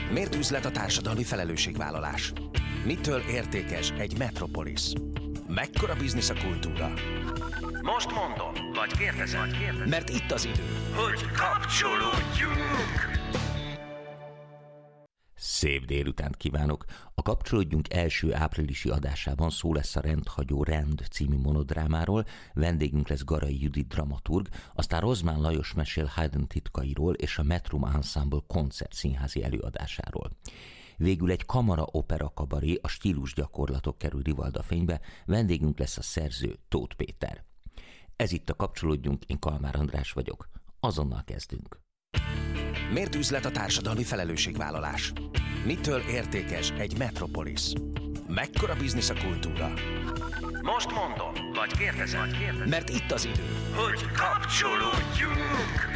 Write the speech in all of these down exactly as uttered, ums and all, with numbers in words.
Miért üzlet a társadalmi felelősségvállalás? Mitől értékes egy metropolis? Mekkora biznisz a kultúra? Most mondom, vagy kérdezem, vagy kérdezem. Mert itt az idő, hogy kapcsolódjunk! Szép délutánt kívánok! A Kapcsolódjunk első áprilisi adásában szó lesz a Rendhagyó Rend című monodrámáról, vendégünk lesz Garai Judit dramaturg, aztán Rozmán Lajos mesél Haydn titkairól és a Metrum Ensemble koncertszínházi előadásáról. Végül egy kamara opera kabaré, a stílusgyakorlatok kerül Rivalda fénybe, vendégünk lesz a szerző Tóth Péter. Ez itt a Kapcsolódjunk, én Kalmár András vagyok. Azonnal kezdünk. Miért üzlet a társadalmi felelősségvállalás? Mitől értékes egy metropolis? Mekkora biznisz a kultúra? Most mondom, vagy kérdezem, vagy kérdezem. Mert itt az idő, hogy kapcsolódjunk!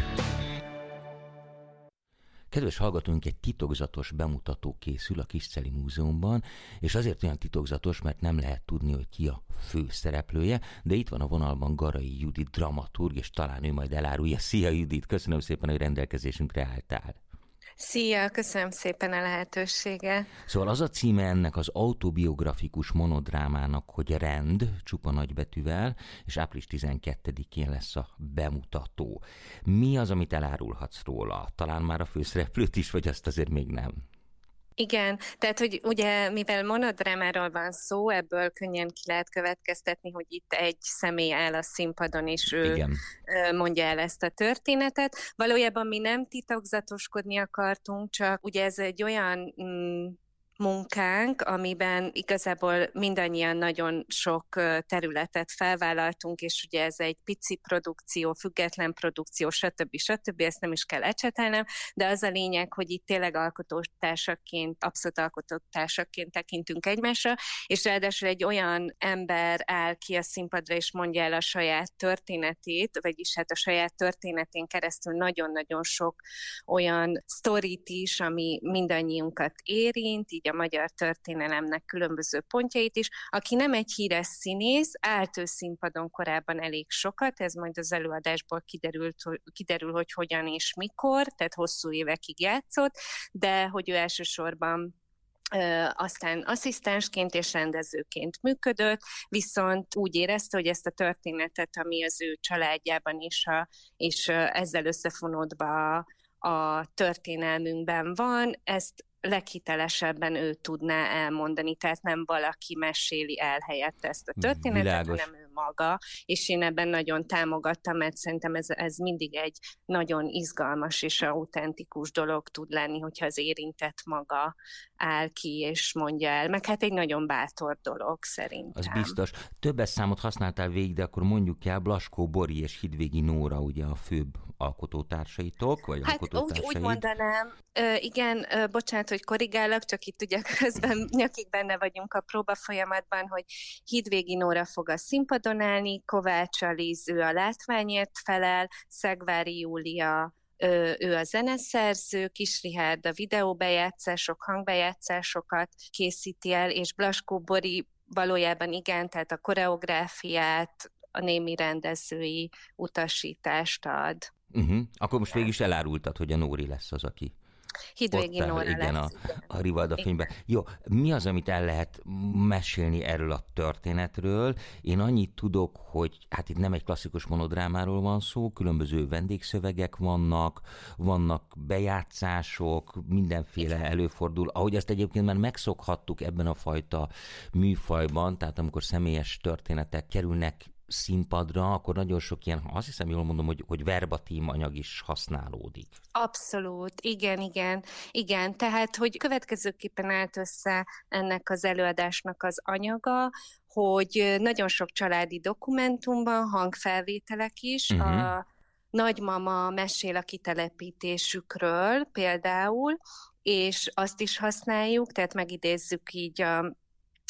Kedves hallgatóink, egy titokzatos bemutató készül a Kisceli Múzeumban, és azért olyan titokzatos, mert nem lehet tudni, hogy ki a fő szereplője, de itt van a vonalban Garai Judit dramaturg, és talán ő majd elárulja. Szia Judit, köszönöm szépen, hogy rendelkezésünkre álltál. Szia, köszönöm szépen a lehetőséget. Szóval az a címe ennek az autobiografikus monodrámának, hogy Rend, csupa nagybetűvel, és április tizenkettedikén lesz a bemutató. Mi az, amit elárulhatsz róla? Talán már a főszereplőt is, vagy azt azért még nem? Igen, tehát hogy ugye mivel monodrámáról van szó, ebből könnyen ki lehet következtetni, hogy itt egy személy áll a színpadon, és ő Igen. mondja el ezt a történetet. Valójában mi nem titokzatoskodni akartunk, csak ugye ez egy olyan mm, munkánk, amiben igazából mindannyian nagyon sok területet felvállaltunk, és ugye ez egy pici produkció, független produkció, stb. stb. Ezt nem is kell ecsetelnem, de az a lényeg, hogy itt tényleg alkotótársaként, abszolút alkotótársaként tekintünk egymásra, és ráadásul egy olyan ember áll ki a színpadra, és mondja el a saját történetét, vagyis hát a saját történetén keresztül nagyon-nagyon sok olyan sztorit is, ami mindannyiunkat érint, így a magyar történelemnek különböző pontjait is. Aki nem egy híres színész, állt ő színpadon korábban elég sokat, ez majd az előadásból kiderült, kiderül, hogy hogyan és mikor, tehát hosszú évekig játszott, de hogy ő elsősorban Ö, aztán asszisztensként és rendezőként működött, viszont úgy érezte, hogy ezt a történetet, ami az ő családjában is, a, és ezzel összefonódva a, a történelmünkben van, ezt leghitelesebben ő tudná elmondani, tehát nem valaki meséli el helyett ezt a történetet, Világos. hanem ő maga, és én ebben nagyon támogattam, mert szerintem ez, ez mindig egy nagyon izgalmas és autentikus dolog tud lenni, hogyha az érintett maga áll ki és mondja el, meg hát egy nagyon bátor dolog szerintem. Az biztos. Többes számot használtál végig, de akkor mondjuk el, Blaskó Bori és Hidvégi Nóra ugye a főbb alkotótársaitok, vagy hát alkotótársaid? úgy, úgy mondanám, Ö, igen, ö, bocsánat, hogy korrigálok, csak itt ugye közben nyakig benne vagyunk a próba folyamatban, hogy Hidvégi Nóra fog a színpadon állni, Kovács Aliz, ő a látványért felel, Szegvári Júlia, ö, ő a zeneszerző, Kis Richárd a videóbejátszások, hangbejátszásokat készíti el, és Blaskó Bori valójában igen, tehát a koreográfiát, a némi rendezői utasítást ad. Uh-huh. Akkor most végig is elárultad, hogy a Nóri lesz az, aki Hidvégi Nóra igen, lesz. A, a Rivalda fényben. Jó, mi az, amit el lehet mesélni erről a történetről? Én annyit tudok, hogy hát itt nem egy klasszikus monodrámáról van szó, különböző vendégszövegek vannak, vannak bejátszások, mindenféle előfordul, ahogy ezt egyébként már megszokhattuk ebben a fajta műfajban, tehát amikor személyes történetek kerülnek színpadra, akkor nagyon sok ilyen, azt hiszem jól mondom, hogy, hogy verbatim anyag is használódik. Abszolút, igen, igen, igen. Tehát, hogy következőképpen állt össze ennek az előadásnak az anyaga, hogy nagyon sok családi dokumentumban, hangfelvételek is, uh-huh. a nagymama mesél a kitelepítésükről például, és azt is használjuk, tehát megidézzük így a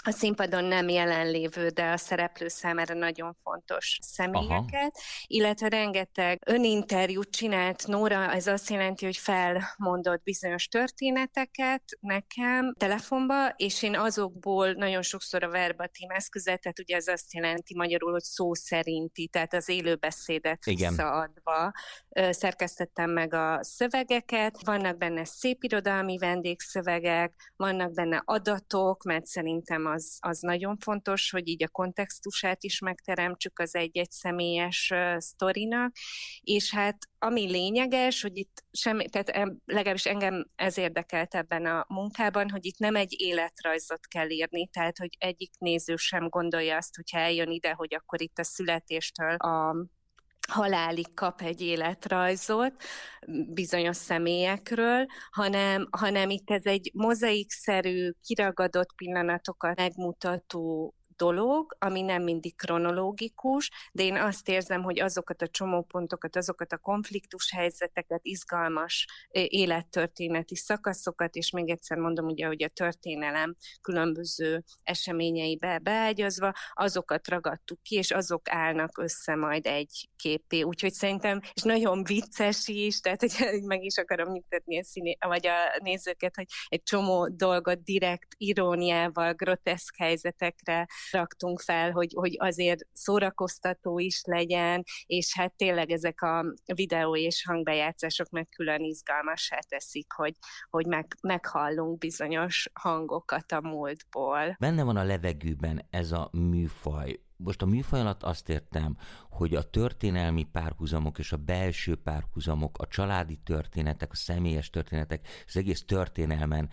a színpadon nem jelenlévő, de a szereplő számára nagyon fontos személyeket, Aha. illetve rengeteg öninterjút csinált Nóra, ez azt jelenti, hogy felmondott bizonyos történeteket nekem telefonba, és én azokból nagyon sokszor a verbatim eszközet, tehát ugye ez azt jelenti magyarul, hogy szó szerinti, tehát az élőbeszédet visszaadva szerkesztettem meg a szövegeket, vannak benne szépirodalmi vendégszövegek, vannak benne adatok, mert szerintem az, az nagyon fontos, hogy így a kontextusát is megteremtsük az egy-egy személyes uh, sztorinak, és hát ami lényeges, hogy itt semmi, tehát legalábbis engem ez érdekelt ebben a munkában, hogy itt nem egy életrajzot kell írni, tehát hogy egyik néző sem gondolja azt, hogyha eljön ide, hogy akkor itt a születéstől a halálig kap egy életrajzot bizonyos személyekről, hanem, hanem itt ez egy mozaikszerű, kiragadott pillanatokat megmutató dolog, ami nem mindig kronológikus, de én azt érzem, hogy azokat a csomópontokat, azokat a konfliktus helyzeteket, izgalmas élettörténeti szakaszokat, és még egyszer mondom, ugye, hogy a történelem különböző eseményeibe beágyazva, azokat ragadtuk ki, és azok állnak össze majd egy képé. Úgyhogy szerintem, és nagyon vicces is, tehát hogy meg is akarom nyugtatni a színé, vagy a nézőket, hogy egy csomó dolgot direkt iróniával, groteszk helyzetekre raktunk fel, hogy, hogy azért szórakoztató is legyen, és hát tényleg ezek a videó és hangbejátszások meg külön izgalmassá teszik, hogy, hogy meg, meghallunk bizonyos hangokat a múltból. Benne van a levegőben ez a műfaj. Most a műfaj alatt azt értem, hogy a történelmi párhuzamok és a belső párhuzamok, a családi történetek, a személyes történetek, az egész történelmen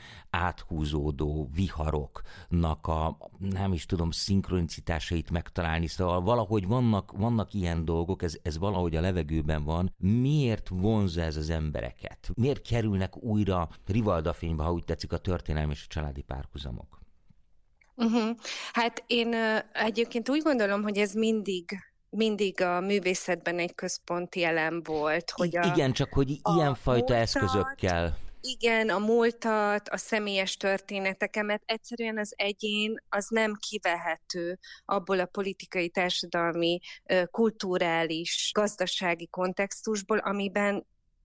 áthúzódó viharoknak a, nem is tudom, szinkronicitásait megtalálni, szóval valahogy vannak, vannak ilyen dolgok, ez, ez valahogy a levegőben van. Miért vonzza ez az embereket? Miért kerülnek újra rivaldafénybe, ha úgy tetszik, a történelmi és a családi párhuzamok? Uh-huh. Hát én uh, egyébként úgy gondolom, hogy ez mindig, mindig a művészetben egy központi elem volt. Hogy a, igen, csak hogy ilyenfajta eszközökkel. Igen, a múltat, a személyes történeteket, egyszerűen az egyén az nem kivehető abból a politikai, társadalmi, kulturális, gazdasági kontextusból, amiben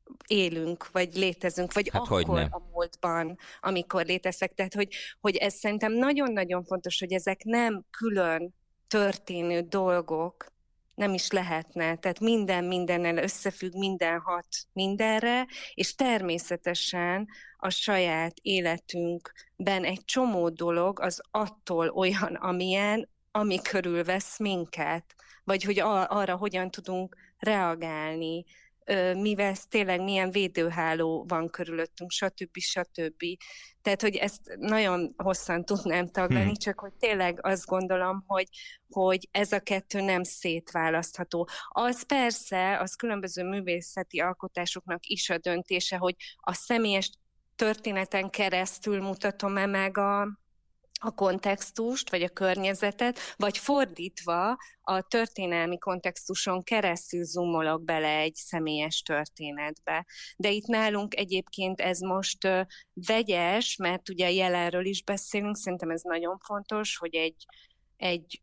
élünk, vagy létezünk, vagy hát akkor a múltban, amikor léteztek. Tehát, hogy, hogy ez szerintem nagyon-nagyon fontos, hogy ezek nem külön történő dolgok, nem is lehetne. Tehát minden mindennel összefügg, minden hat mindenre, és természetesen a saját életünkben egy csomó dolog az attól olyan, amilyen, ami körülvesz minket, vagy hogy a, arra hogyan tudunk reagálni, mivel tényleg milyen védőháló van körülöttünk, stb. stb. Tehát, hogy ezt nagyon hosszan tudnám taglalni, hmm. csak hogy tényleg azt gondolom, hogy, hogy ez a kettő nem szétválasztható. Az persze, az különböző művészeti alkotásoknak is a döntése, hogy a személyes történeten keresztül mutatom-e meg a a kontextust, vagy a környezetet, vagy fordítva a történelmi kontextuson keresztül zoomolok bele egy személyes történetbe. De itt nálunk egyébként ez most uh, vegyes, mert ugye jelenről is beszélünk, szerintem ez nagyon fontos, hogy egy, egy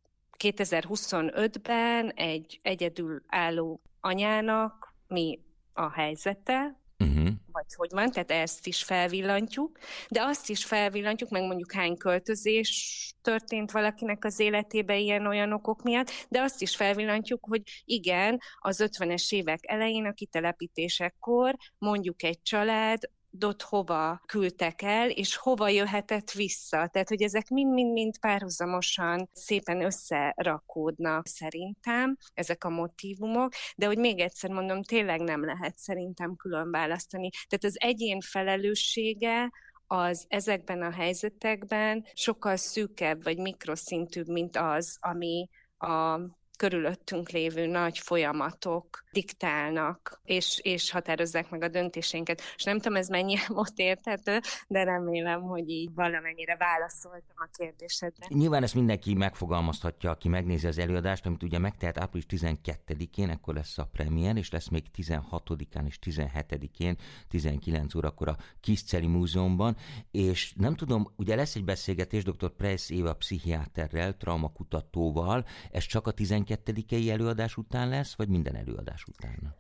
kétezer-huszonötben egy egyedül álló anyának mi a helyzete, uh-huh. vagy hogy van, tehát ezt is felvillantjuk, de azt is felvillantjuk, meg mondjuk hány költözés történt valakinek az életében ilyen-olyan okok miatt, de azt is felvillantjuk, hogy igen, az ötvenes évek elején a kitelepítésekor mondjuk egy család dot hova küldtek el, és hova jöhetett vissza. Tehát, hogy ezek mind-mind-mind párhuzamosan szépen összerakódnak szerintem, ezek a motívumok, de hogy még egyszer mondom, tényleg nem lehet szerintem külön választani. Tehát az egyén felelőssége az ezekben a helyzetekben sokkal szűkebb vagy mikroszintűbb, mint az, ami a körülöttünk lévő nagy folyamatok diktálnak, és, és határozzák meg a döntéseinket. És nem tudom, ez mennyire most érthető, de remélem, hogy így valamennyire válaszoltam a kérdésedre. Nyilván ezt mindenki megfogalmazhatja, aki megnézi az előadást, amit ugye megtehet április tizenkettedikén, akkor lesz a premier, és lesz még tizenhatodikán és tizenhetedikén, tizenkilenc órakor a Kiszceli Múzeumban, és nem tudom, ugye lesz egy beszélgetés dr. Preisz Éva pszichiáterrel, traumakutatóval, ez csak a tizenkettedikei előadás után lesz, vagy minden előadás után?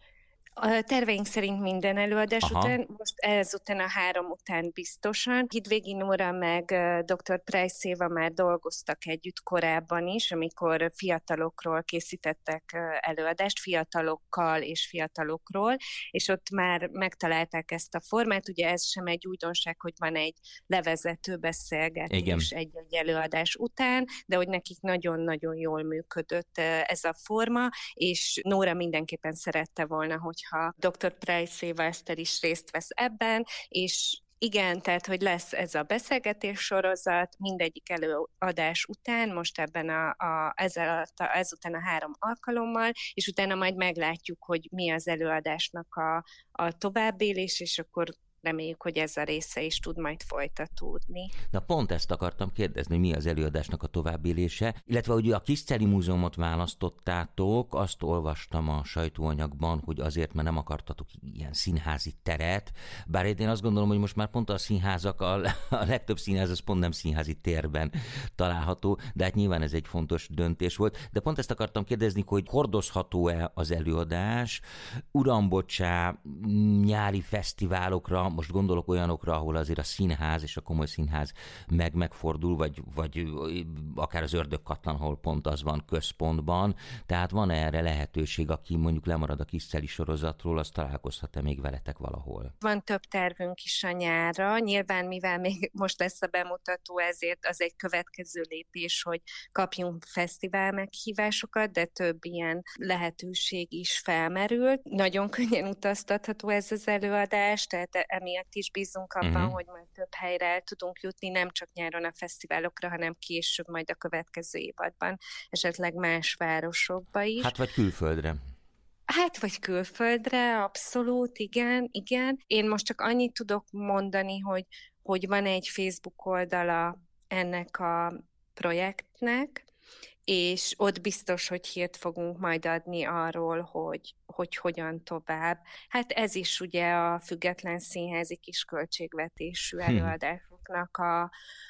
A terveink szerint minden előadás Aha. után, most ezután a három után biztosan. Hidvégi Nóra meg dr. Preisz Éva már dolgoztak együtt korábban is, amikor fiatalokról készítettek előadást, fiatalokkal és fiatalokról, és ott már megtalálták ezt a formát. Ugye ez sem egy újdonság, hogy van egy levezető beszélgetés egy-egy előadás után, de hogy nekik nagyon-nagyon jól működött ez a forma, és Nóra mindenképpen szerette volna, hogy ha dr. Preisz Éva Eszter is részt vesz ebben, és igen, tehát, hogy lesz ez a beszélgetés sorozat mindegyik előadás után, most ebben a, a, ezzel a, ezután a három alkalommal, és utána majd meglátjuk, hogy mi az előadásnak a, a továbbélés, és akkor reméljük, hogy ez a része is tud majd folytatódni. Na pont ezt akartam kérdezni, mi az előadásnak a továbbélése, illetve hogy a Kiszceli Múzeumot választottátok, azt olvastam a sajtóanyagban, hogy azért, mert nem akartatok ilyen színházi teret, bár én azt gondolom, hogy most már pont a színházak, a, a legtöbb színház az pont nem színházi térben található, de hát nyilván ez egy fontos döntés volt, de pont ezt akartam kérdezni, hogy hordozható-e az előadás, urambocsá, nyári fesztiválokra, most gondolok olyanokra, ahol azért a színház és a komoly színház meg megfordul, vagy, vagy akár az Ördögkatlan, ahol pont az van központban. Tehát van erre lehetőség, aki mondjuk lemarad a Kiszceli sorozatról, az találkozhat-e még veletek valahol? Van több tervünk is a nyárra. Nyilván, mivel még most lesz a bemutató, ezért az egy következő lépés, hogy kapjunk fesztivál meghívásokat, de több ilyen lehetőség is felmerült. Nagyon könnyen utaztatható ez az előadás, tehát emiatt is bízunk abban, uh-huh. hogy majd több helyre el tudunk jutni, nem csak nyáron a fesztiválokra, hanem később majd a következő évadban, esetleg más városokba is. Hát vagy külföldre. Hát, vagy külföldre, abszolút, igen, igen. Én most csak annyit tudok mondani, hogy, hogy van egy Facebook oldala ennek a projektnek, és ott biztos, hogy hírt fogunk majd adni arról, hogy, hogy hogyan tovább. Hát ez is ugye a független színházi kisköltségvetésű előadásoknak a,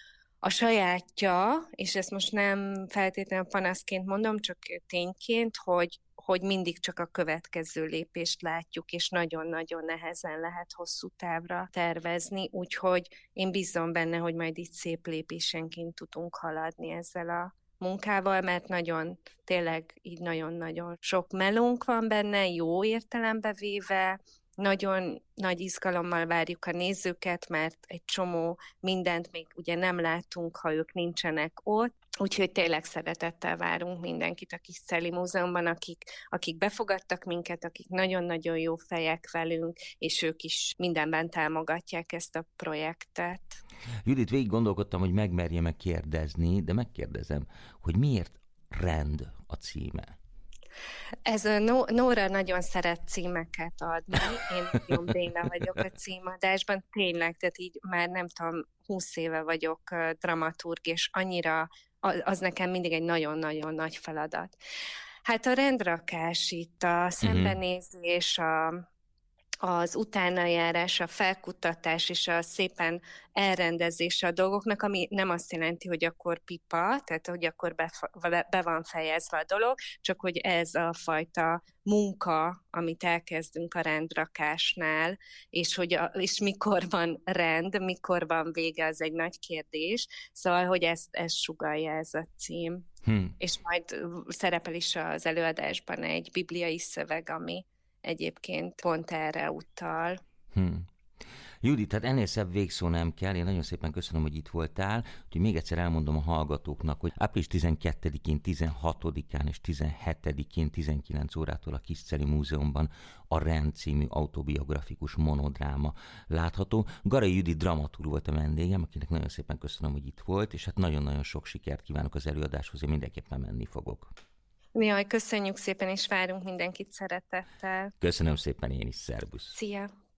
a sajátja, és ezt most nem feltétlenül panaszként mondom, csak tényként, hogy, hogy mindig csak a következő lépést látjuk, és nagyon-nagyon nehezen lehet hosszú távra tervezni, úgyhogy én bízom benne, hogy majd itt szép lépésenként tudunk haladni ezzel a munkával, mert nagyon, tényleg így nagyon-nagyon sok melónk van benne, jó értelembe véve, nagyon nagy izgalommal várjuk a nézőket, mert egy csomó mindent még ugye nem látunk, ha ők nincsenek ott, úgyhogy tényleg szeretettel várunk mindenkit a Kiszceli Múzeumban, akik, akik befogadtak minket, akik nagyon-nagyon jó fejek velünk, és ők is mindenben támogatják ezt a projektet. Judit, végig gondolkodtam, hogy megmerjem-e kérdezni, de megkérdezem, hogy miért Rend a címe? Ez a Nóra nagyon szeret címeket adni, én nagyon béna vagyok a címadásban, tényleg, tehát így már nem tudom, húsz éve vagyok dramaturg, és annyira, az nekem mindig egy nagyon-nagyon nagy feladat. Hát a rendrakás itt, a szembenézés, a az utánajárás, a felkutatás és a szépen elrendezése a dolgoknak, ami nem azt jelenti, hogy akkor pipa, tehát hogy akkor be, be van fejezve a dolog, csak hogy ez a fajta munka, amit elkezdünk a rendrakásnál, és, hogy a, és mikor van rend, mikor van vége, az egy nagy kérdés. Szóval, hogy ezt, ezt sugallja ez a cím. Hmm. És majd szerepel is az előadásban egy bibliai szöveg, ami egyébként pont erre utal. Hmm. Judit, tehát ennél szebb végszó nem kell. Én nagyon szépen köszönöm, hogy itt voltál. Úgyhogy még egyszer elmondom a hallgatóknak, hogy április tizenkettedikén, tizenhatodikán és tizenhetedikén tizenkilenc órától a Kiszceli Múzeumban a Rend című autobiografikus monodráma látható. Garai Judit dramaturg volt a vendégem, akinek nagyon szépen köszönöm, hogy itt volt, és hát nagyon-nagyon sok sikert kívánok az előadáshoz, én mindenképpen menni fogok. Jaj, köszönjük szépen, és várunk mindenkit szeretettel. Köszönöm szépen én is, szervusz. Szia!